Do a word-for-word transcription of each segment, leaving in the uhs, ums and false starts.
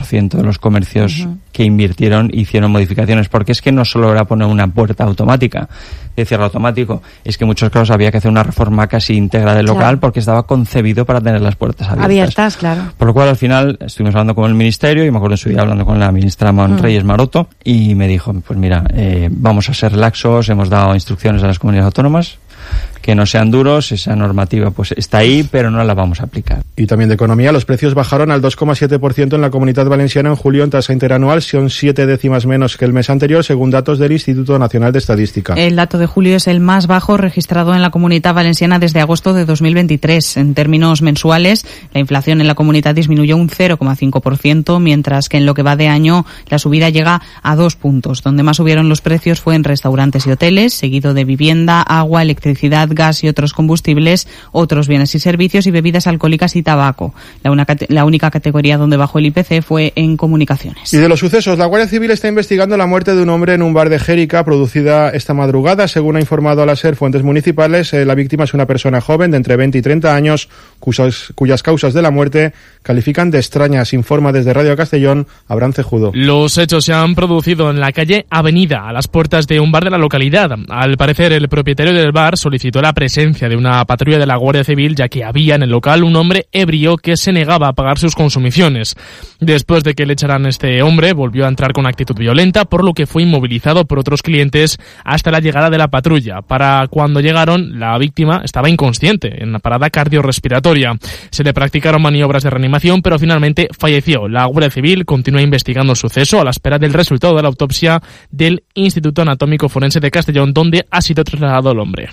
ciento de los comercios uh-huh. que invirtieron hicieron modificaciones, porque es que no solo era poner una puerta automática de cierre automático, es que en muchos casos había que hacer una reforma casi íntegra del local, claro, porque estaba concebido para tener las puertas abiertas. Abiertas, claro. Por lo cual, al final, estuvimos hablando con el Ministerio, y me acuerdo en su día hablando con la ministra Man Reyes Maroto, y me dijo, pues mira, eh, vamos a ser laxos, hemos dado instrucciones a las comunidades autónomas, que no sean duros, esa normativa pues está ahí, pero no la vamos a aplicar. Y también de economía, los precios bajaron al dos coma siete por ciento en la Comunidad Valenciana en julio en tasa interanual, son siete décimas menos que el mes anterior, según datos del Instituto Nacional de Estadística. El dato de julio es el más bajo registrado en la Comunidad Valenciana desde agosto de dos mil veintitrés. En términos mensuales, la inflación en la comunidad disminuyó un cero coma cinco por ciento, mientras que en lo que va de año la subida llega a dos puntos. Donde más subieron los precios fue en restaurantes y hoteles, seguido de vivienda, agua, electricidad, gas y otros combustibles, otros bienes y servicios y bebidas alcohólicas y tabaco. La, una, la única categoría donde bajó el I P C fue en comunicaciones. Y de los sucesos, la Guardia Civil está investigando la muerte de un hombre en un bar de Jérica, producida esta madrugada. Según ha informado a la SER fuentes municipales, eh, la víctima es una persona joven de entre veinte y treinta años, cuyas, cuyas causas de la muerte califican de extrañas. Informa desde Radio Castellón, Abraham Cejudo. Los hechos se han producido en la calle Avenida, a las puertas de un bar de la localidad. Al parecer, el propietario del bar solicitó la presencia de una patrulla de la Guardia Civil, ya que había en el local un hombre ebrio que se negaba a pagar sus consumiciones. Después de que le echaran este hombre, volvió a entrar con actitud violenta, por lo que fue inmovilizado por otros clientes hasta la llegada de la patrulla. Para cuando llegaron, la víctima estaba inconsciente, en la parada cardiorrespiratoria. Se le practicaron maniobras de reanimación, pero finalmente falleció. La Guardia Civil continúa investigando el suceso a la espera del resultado de la autopsia del Instituto Anatómico Forense de Castellón, donde ha sido trasladado el hombre.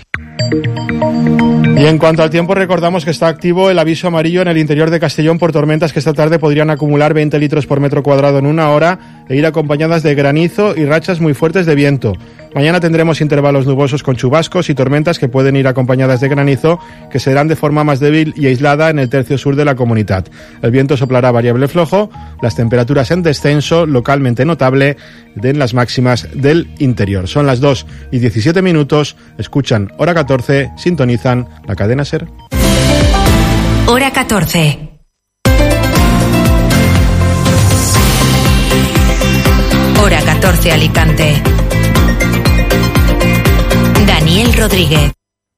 Y en cuanto al tiempo, recordamos que está activo el aviso amarillo en el interior de Castellón por tormentas que esta tarde podrían acumular veinte litros por metro cuadrado en una hora e ir acompañadas de granizo y rachas muy fuertes de viento. Mañana tendremos intervalos nubosos con chubascos y tormentas que pueden ir acompañadas de granizo, que serán de forma más débil y aislada en el tercio sur de la comunidad. El viento soplará variable flojo, las temperaturas en descenso, localmente notable, en las máximas del interior. Son las dos y diecisiete minutos, escuchan Hora catorce, sintonizan la cadena SER. Hora catorce. Hora catorce Alicante. Daniel Rodríguez.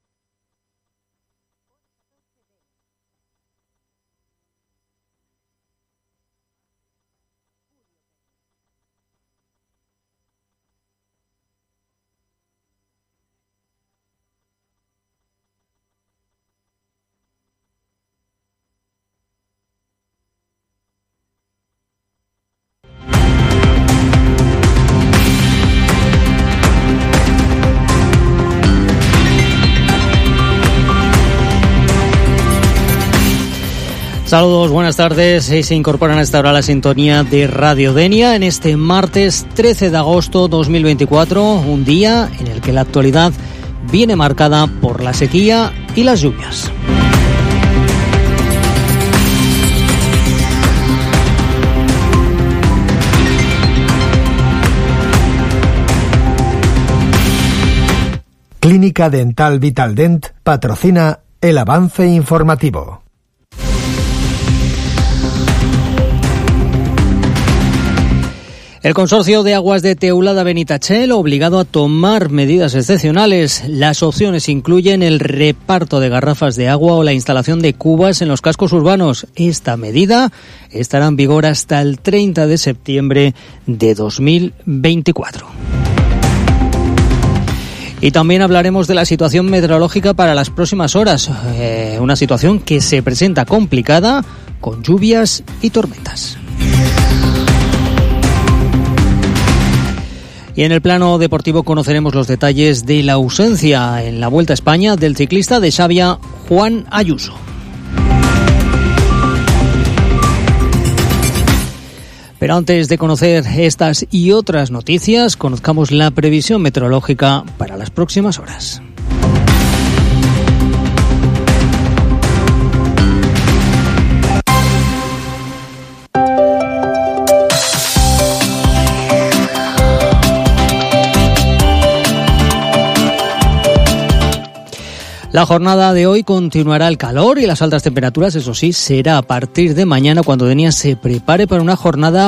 Saludos, buenas tardes. Y se incorporan a esta hora a la sintonía de Radio Denia en este martes trece de agosto dos mil veinticuatro, un día en el que la actualidad viene marcada por la sequía y las lluvias. Clínica Dental Vitaldent patrocina el avance informativo. El Consorcio de Aguas de Teulada-Benitachell obligado a tomar medidas excepcionales. Las opciones incluyen el reparto de garrafas de agua o la instalación de cubas en los cascos urbanos. Esta medida estará en vigor hasta el treinta de septiembre de dos mil veinticuatro. Y también hablaremos de la situación meteorológica para las próximas horas. Eh, una situación que se presenta complicada con lluvias y tormentas. Y en el plano deportivo conoceremos los detalles de la ausencia en la Vuelta a España del ciclista de Xavia, Juan Ayuso. Pero antes de conocer estas y otras noticias, conozcamos la previsión meteorológica para las próximas horas. La jornada de hoy continuará el calor y las altas temperaturas, eso sí, será a partir de mañana cuando Denia se prepare para una jornada